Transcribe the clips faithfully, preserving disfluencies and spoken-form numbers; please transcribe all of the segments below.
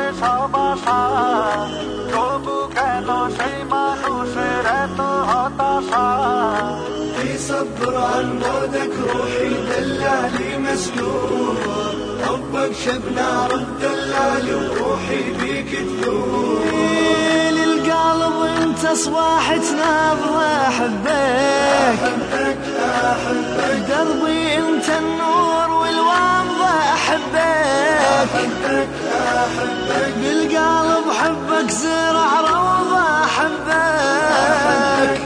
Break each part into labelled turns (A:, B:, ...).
A: সবাসা তবু কেন সেই মানুষের এত হতাশা
B: صبر عن بعدك روحي دلالي مسلوب حبك شب نار الدلالي وروحي بيك تذوب
C: للقلب انت صباحة نبضة احبك
B: احبك احبك
C: دربي انت النور والوامضة احبك
B: احبك احبك
C: بالقلب حبك زرع روضة احبك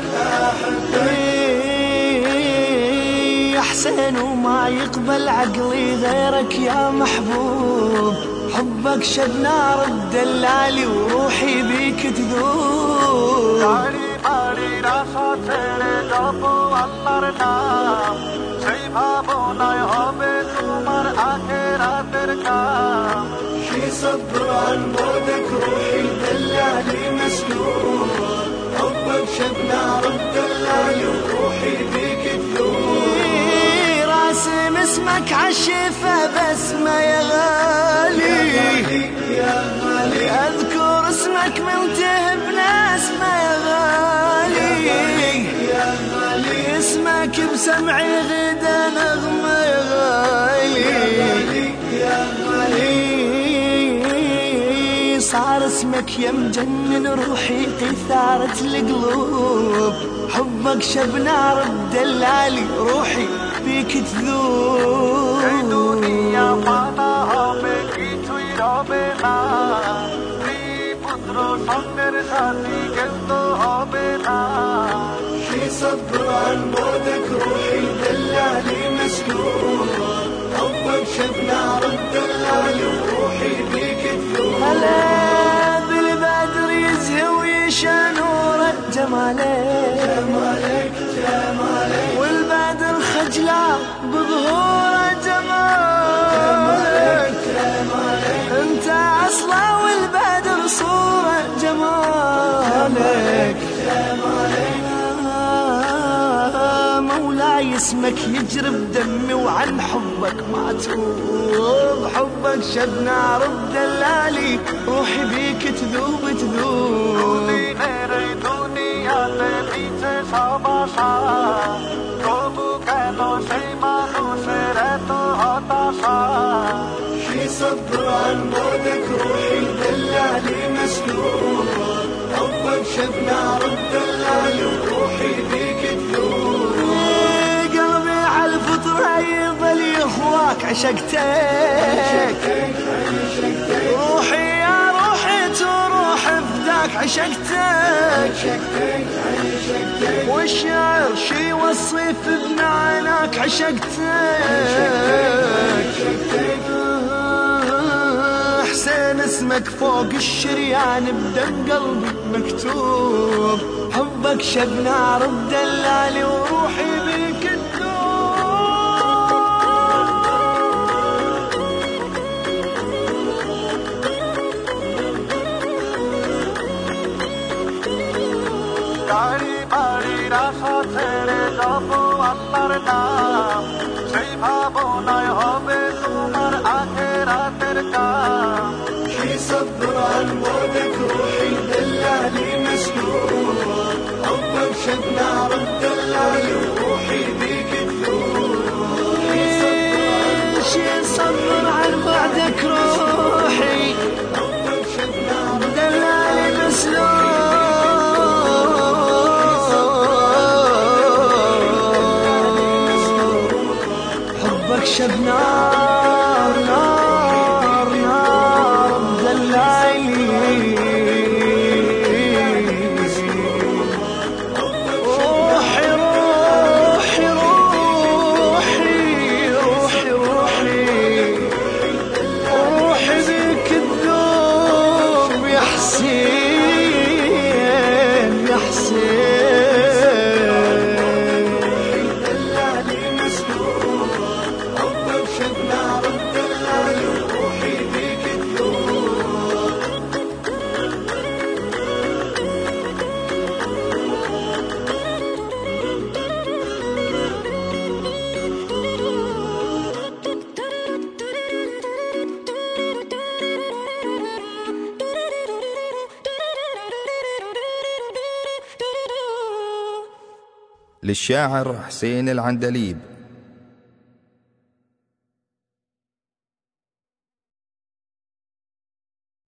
C: حسين وما يقبل عقلي غيرك يا محبوب حبك شب نار الدلالي وروحي بيك تذوب
A: গাড়ি বাড়ির আশা ছেড়ে যাব আল্লাহর নাম সেই ভাবনায় হবে তোমার আখেরাতের কাম
B: في صبر عن بعدك روحي دلالي مسلوب حبك شب نار الدلالي وروحي بيك تذوب
C: راسم اسمك عالشفة بسمة يا غالي
B: يا غالي
C: اذكر اسمك منتهب نسمة يا غالي
B: يا غالي
C: اسمك بسمعي غدا نغمة يا غالي
B: يا غالي
C: صار اسمك يا مجنن روحي قيثارة القلوب حبك شب نار الدلالي روحي بيك تذوب
A: এই দুনিয়া মানা হবে কিছুই রবে না পুত্র সঙ্গের সাথী কেউ তো হবে না
B: في صبر عن بعدك روحي دلالي مسلوب حبك شب نار الدلالي وروحي بيك تذوب
C: هلا بالبدر يزهي ويشا نور جمالك
B: جمالك جمالك
C: والبدر خجلة بظهور جمالك
B: جمالك
C: انت اصلا والبدر صورة جمالك
B: جمالك
C: مولاي اسمك يجري بدمي وعن حبك ما توب حبك شب نار الدلالي روحي بيك تذوب تذوب
A: দিনের এই দুনিয়াতে দিচ্ছে সব আশা তবু কেন সেই মানুষের এত হতাশা
B: في صبر عن بعدك روحي دلالي مسلوب حبك شب نار الدلالي وروحي بيك تذوب
C: قلبي على الفطرة يظل يهواك عشقتك روحي يا روحي تروح فداك عشقتك والشعر شي والصيف بنعناك عشقتك حسين اسمك فوق الشريان بدم قلبي مكتوب حبك شب نار الدلالي وروحي بيك
A: গাড়ি বাড়ির আশা ছেড়ে যাব আল্লাহর নাম সেই ভাবনায় হবে তোমার আখেরাতের কাম
B: في صبر عن بعدك روحي دلالي مسلوب حبك شب نار الدلالي وروحي بيك تذوب
C: شي صبر عن بعدك روحي
B: حبك شب نار
C: دلالي مسلوب حبك شب نار نار نار دلالي روحي
D: للشاعر حسين العندليب.